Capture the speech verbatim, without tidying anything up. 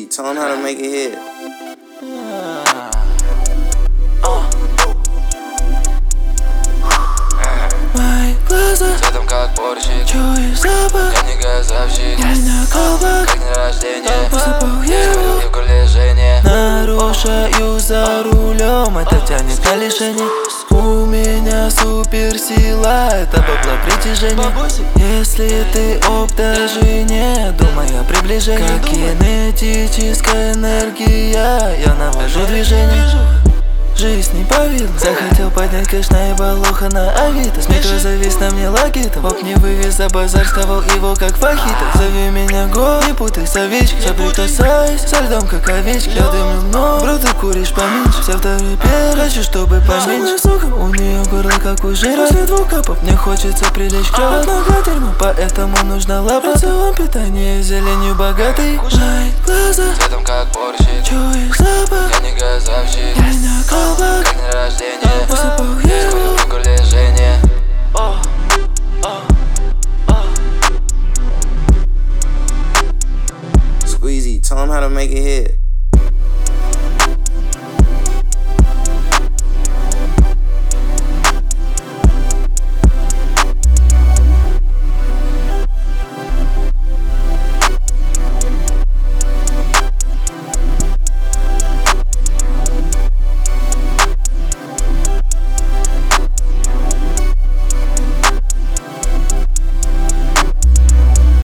Squeezy, tell him how to make it hit. Мои глаза цветом как борщик, чуешь запах, я не газовщик, я на колбах, как день рождения, посыпал его и в горле жжение. Нарушаю за рулем, это тянет на лишение. У меня суперсила, это бабла притяжения. Если ты оп, даже не думай о приближении. Как кинетическая энергия, я навожу движение. Жизнь не повидла, захотел поднять кэш на ебалуха на авито. С микро завис на мне лакитом, оп не вывез за базар, сковал его как фахита. Зови меня гол, не путай с овечкой, соприкасаюсь со льдом как овечки. Я дымлю много, бро, ты куришь поменьше. Вся второй пер, хочу, чтобы поменьше. Сука, у нее горло как у жира. После двух капов мне хочется прилечь к кровать. Много дерьма, поэтому нужно лапать. Целом питание зеленью богатый. Мои глаза Цветом как борщик, чуешь запах, я не газовщик, я на колбах, как день рождения, посыпал его и в горле жжение. Squeezy, tell him how to make it hit.